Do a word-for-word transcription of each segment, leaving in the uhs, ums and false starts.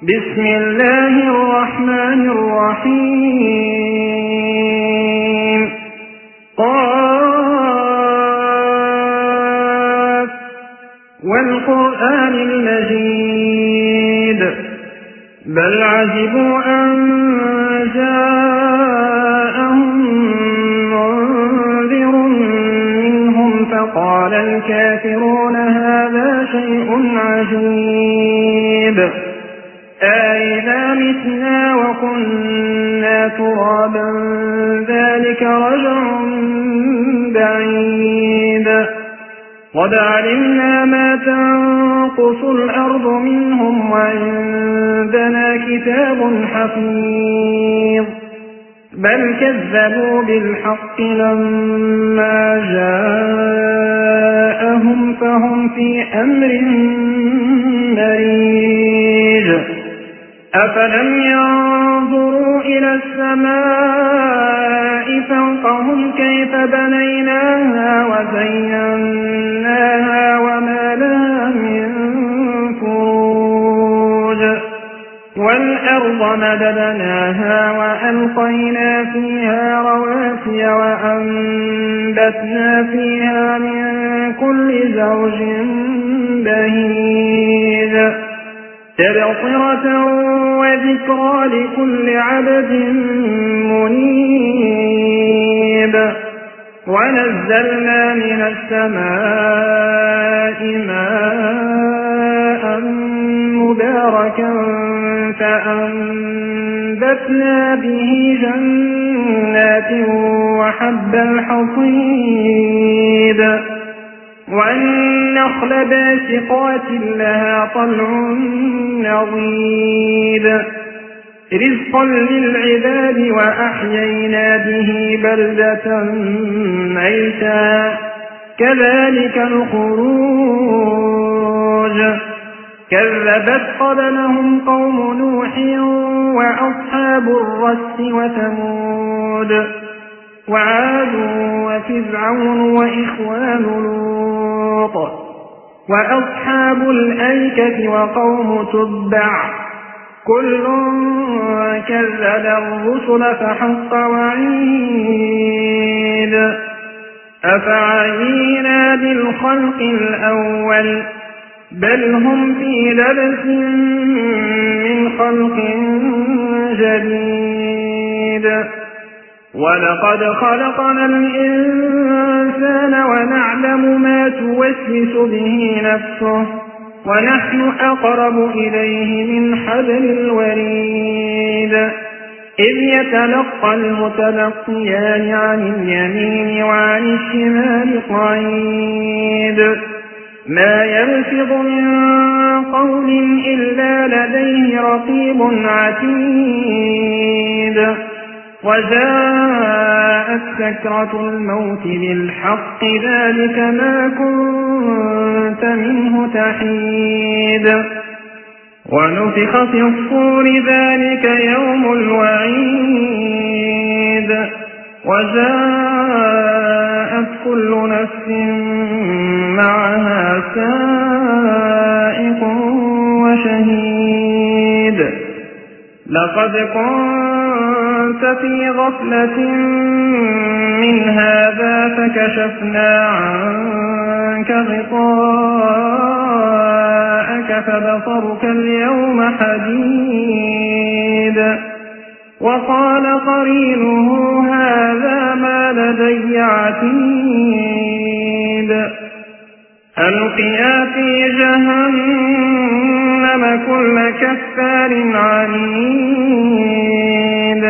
بسم الله الرحمن الرحيم. قاف والقرآن المجيد بل عجبوا أن جاءهم منذر منهم فقال الكافرون هذا شيء عجيب أإذا متنا وكنا ترابا ذلك رجع بعيد قد علمنا ما تنقص الأرض منهم وعندنا كتاب حفيظ بل كذبوا بالحق لما جاءهم فهم في أمر مريج أفلم ينظروا إلى السماء فوقهم كيف بنيناها وزيناها وما لها من فروج والأرض مددناها وألقينا فيها رواسي وأنبتنا فيها من كل زوج بهيج تبصرة وذكرى لكل عبد منيب ونزلنا من السماء ماء مباركا فأنبتنا به جنات وحب الحصيد والنخل باسقات لها طلع نضيد رزقا للعباد وأحيينا به بلدة ميتا كذلك الخروج كذبت قبلهم قوم نوح وأصحاب الرس وثمود وعاد وفرعون وإخوان لوط وأصحاب الأيكة وقوم تبع كل كذب الرسل فحق وعيد أفعينا بالخلق الأول بل هم في لبس من خلق جديد ولقد خلقنا الإنسان ونعلم ما توسوس به نفسه ونحن أقرب إليه من حبل الوريد إذ يتلقى المتلقيان عن اليمين وعن الشمال قعيد ما يلفظ من قول إلا لديه رقيب عتيد وجاءت سكرة الموت بالحق ذلك ما كنت منه تحيد ونفخ في الصور ذلك يوم الوعيد وجاءت كل نفس معها سائق وشهيد لقد كنت في غفلة من هذا فكشفنا عنك غطاءك فبصرك اليوم حديد وقال قرينه هذا ما لدي عتيد ألقيا في جهنم كل كفار عنيد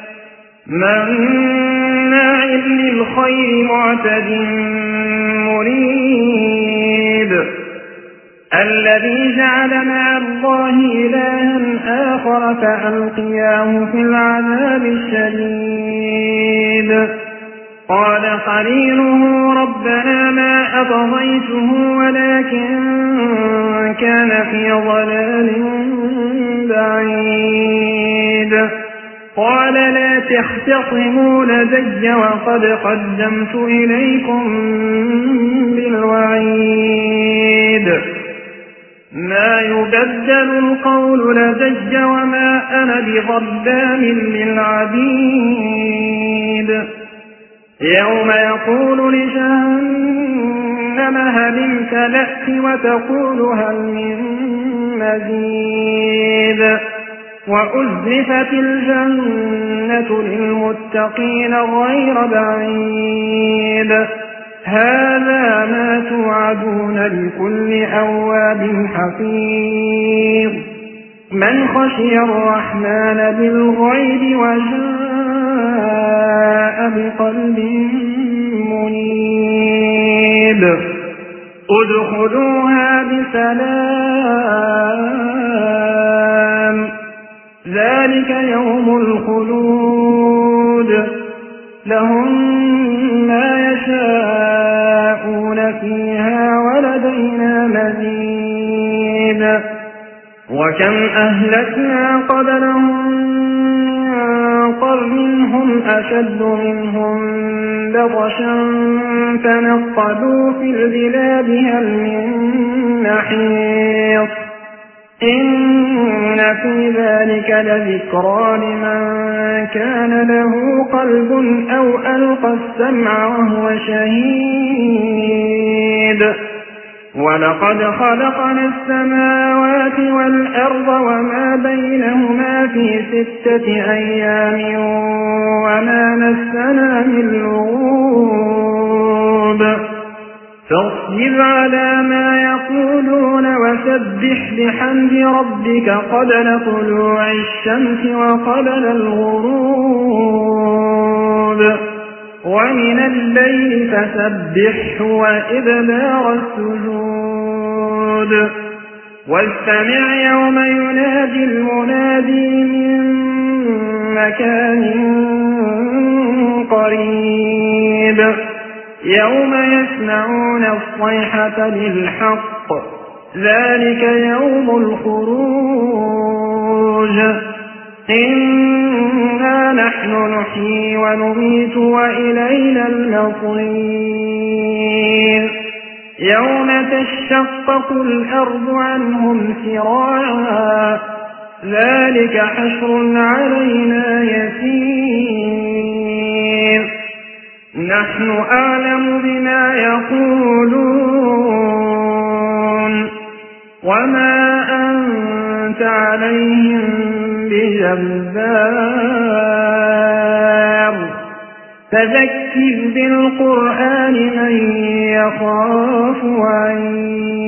مناع للخير معتد مريب الذي جعل مع الله إلها آخر فألقياه في العذاب الشديد قال قرينه ربنا ما أطغيته ولكن كان في ضلال بعيد قال لا تختصموا لدي وقد قدمت إليكم بالوعيد ما يبدل القول لدي وما أنا بظلام للعبيد يوم يقول لجهنم هل امتلأت وتقول هل من مزيد وأزلفت الجنة للمتقين غير بعيد هذا ما توعدون لكل أواب حفيظ من خشي الرحمن بالغيب وجاء بقلب منيب ادخلوها بسلام ذلك يوم الخلود لهم ما يشاءون فيها ولدينا مزيد وكم أهلكنا قبلهم من قرن هم أشد منهم بطشا فنقبوا في البلاد هل من محيص إن في ذلك لذكرى لمن كان له قلب أو ألقى السمع وهو شهيد ولقد خلقنا السماوات والأرض وما بينهما في ستة أيام وما مسنا من لغوب فاصبر على ما يقولون وسبح بحمد ربك قبل طلوع الشمس وقبل الغروب ومن الليل فسبحه وإدبار السجود واستمع يوم ينادي المنادي من مكان قريب يوم يسمعون الصيحة بالحق ذلك يوم الخروج إنا نحن نحيي ونميت وإلينا المصير يوم تشقق الأرض عنهم سراعا ذلك حشر علينا يسير نحن أعلم بما يقولون وما أنت عليهم بجبار فذكر بالقرآن من يخاف وعيد